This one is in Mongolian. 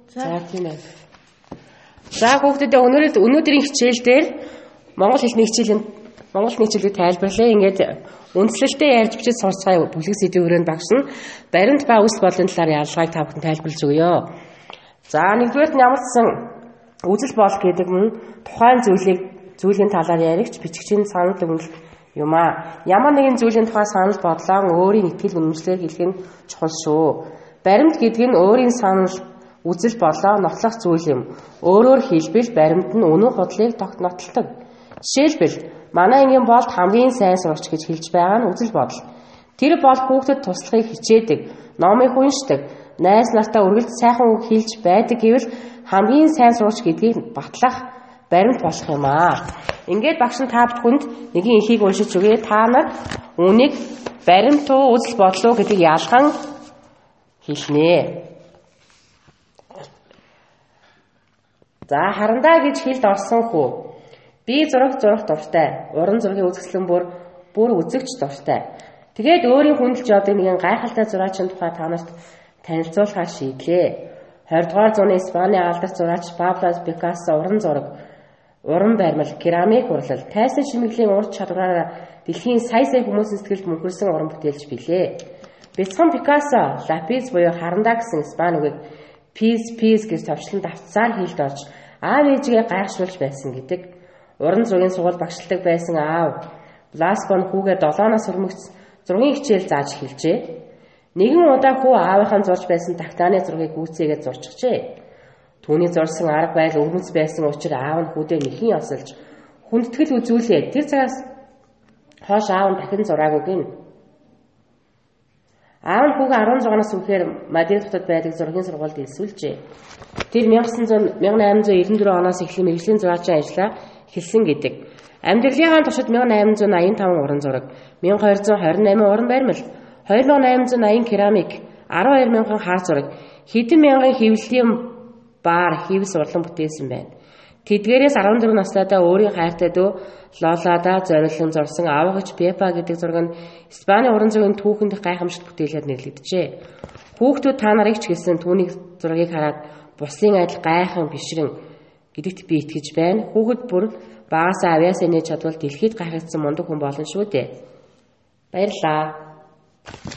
За тийм ээ. За хүүхдүүдээ өнөөдрийн хичээл дээр монгол хэлний хичээлийг тайлбарлая. Ингээд үндслэлтэй ярьж бичиж сурцгаая бүлэг сэдвийн өрөөнд багш нь баримт ба үс бодлын талаар ялгааг та бүхэн тайлбарлаж өгье. За нэгдүгээр нь ямар ч сан үзэл бодол гэдэг нь тухайн зүйлийн талаар яригч бичигчийн санал өгнөл юм а. Ямар нэгэн зүйлийн тухай санал бодлоо өөрийн итгэл үнэмшлээр хэлэх нь чухал шүү. Баримт гэдэг нь өөрийн санал үзэл бодлоо нотлох зүйл юм. Өөрөөр хэлбэл баримт нь үнэн худлыг нотолдог. Жишээлбэл манай ангийн болд хамгийн сайн сурагч гэж хэлж байгаа нь үзэл бодол. Тэр бол хүүхдэд туслахыг хичээдэг, номыг уншдаг, найз нартай үргэлж сайхан үг хэлж байдаг гэвэл хамгийн сайн сурагч гэдгийг батлах баримт болох юм аа. Ингээд багш нь та бүхэнд нэгэн ихийг уншиж өгье. Та нар үнийг баримт уу үзэл бодлоо гэдгийг ялган хэлнэ. За харандаа гэж хэлд орсон хүү. Би зурах дуртай. Уран зургийн үзэсгэлэн бүр үзэгч дуртай. Тэгээд өөрийн хүндэлж явдаг нэгэн гайхалтай зураачийн тухай та нарт танилцуулахаар шийдлээ. 20 дугаар зууны Испаний алдарт зураач Пабло Пикассо уран баримл, керамик урлал, тайсан шимэглийн ур чадвараараа дэлхийн сая хүмүүсийн сэтгэлд мөнхөрсөн уран бүтээлч билээ. Бяцхан Пикассо лапис буюу харандаа гэсэн испани үгийг пис гэж товчлон давтсаар хийлд орж аав ээжигээ гайхшруулж байсан гэдэг. Уран зургийн сургууль багшилдаг байсан аав Бласко нь хүүгээ 7-наас хүрмэгц зургийн хичээл зааж эхэлжээ. Нэгэн удаа хүү аавынхаа зурж байсан тагтааны зургийг гүйцээгээд зурчихжээ. Түүний зурсан арга барил өвмөц байсан учраас аав нь хүүдээ нэхэн ясалж хүндэтгэл үзүүлээд тэр цагаас хойш аав нь дахин зураагүй гин. Аав нь хүүгээ 16-наас үхээр Мадрид хотод байдаг зургийн сургуульд элсүүлжээ. Тэр 1894 оноос эхлэн мэргэжлийн зураачийн ажлаа эхэлсэн гэдэг. Амьдралынхаа туршид 1885 уран зураг, 1228 уран баримл, 2880 керамик, 12,000 хар зураг, хэдэн мянган хэвлэлийн баар хэвс урлан бүтээсэн байна. Тэдгээрээс 14 наснайдаа өөрийн хайртай дүү Лолада зориулсан зурсан Авгич Пепа гэдэг зураг нь Испани уран зургийн түүхэнд гайхамшигт бүтээлээр нэрлэгдэжээ. Хүүхдүүд та нарыг ч гэсэн түүний зургийг хараад бусын адил гайхан бишрэн гэдэгт би итгэж байна. Хүүхэд бүр багасаа авьяасаа нээж чадвал дэлхийд гайхагдсан мундаг хүн болно шүү дээ. Баярлалаа.